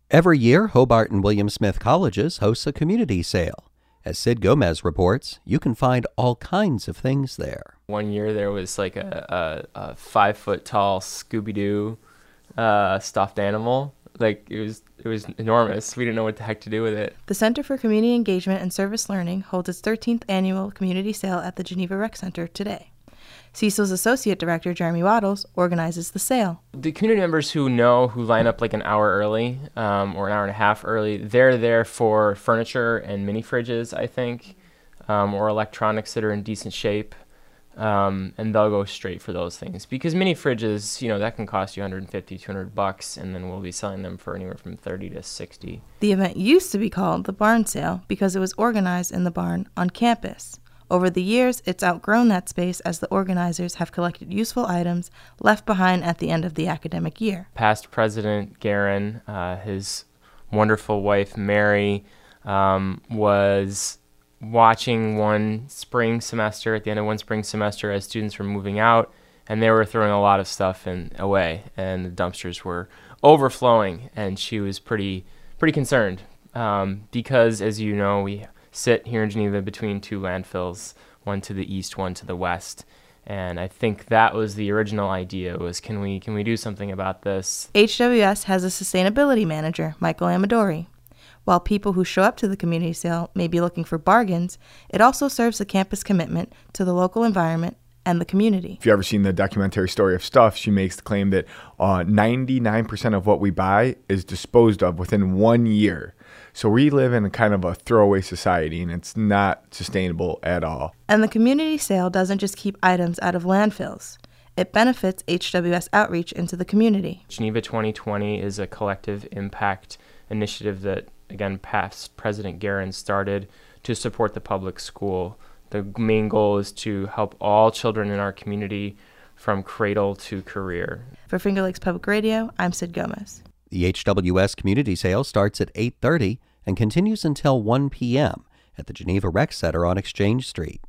Every year, Hobart and William Smith Colleges hosts a community sale. As Sid Gomez reports, you can find all kinds of things there. One year there was like a 5-foot tall Scooby-Doo stuffed animal. Like it was enormous. We didn't know what the heck to do with it. The Center for Community Engagement and Service Learning holds its 13th annual community sale at the Geneva Rec Center today. CECL's Associate Director, Jeremy Waddles, organizes the sale. The community members who line up like an hour early or an hour and a half early, they're there for furniture and mini fridges, I think, or electronics that are in decent shape. And they'll go straight for those things because mini fridges, that can cost you $150, $200, and then we'll be selling them for anywhere from $30 to $60. The event used to be called the Barn Sale because it was organized in the barn on campus. Over the years, it's outgrown that space as the organizers have collected useful items left behind at the end of the academic year. Past President Guerin, his wonderful wife Mary, was watching one spring semester, at the end of one spring semester, as students were moving out, and they were throwing a lot of stuff away, and the dumpsters were overflowing, and she was pretty concerned because, as you know, we sit here in Geneva between two landfills, one to the east, one to the west. And I think that was the original idea, was can we do something about this? HWS has a sustainability manager, Michael Amadori. While people who show up to the community sale may be looking for bargains, it also serves the campus commitment to the local environment and the community. If you've ever seen the documentary Story of Stuff, she makes the claim that 99% of what we buy is disposed of within 1 year. So we live in a kind of a throwaway society, and it's not sustainable at all. And the community sale doesn't just keep items out of landfills. It benefits HWS outreach into the community. Geneva 2020 is a collective impact initiative that, again, past President Guerin started to support the public school. The main goal is to help all children in our community from cradle to career. For Finger Lakes Public Radio, I'm Sid Gomez. The HWS Community Sale starts at 8:30 and continues until 1 p.m. at the Geneva Rec Center on Exchange Street.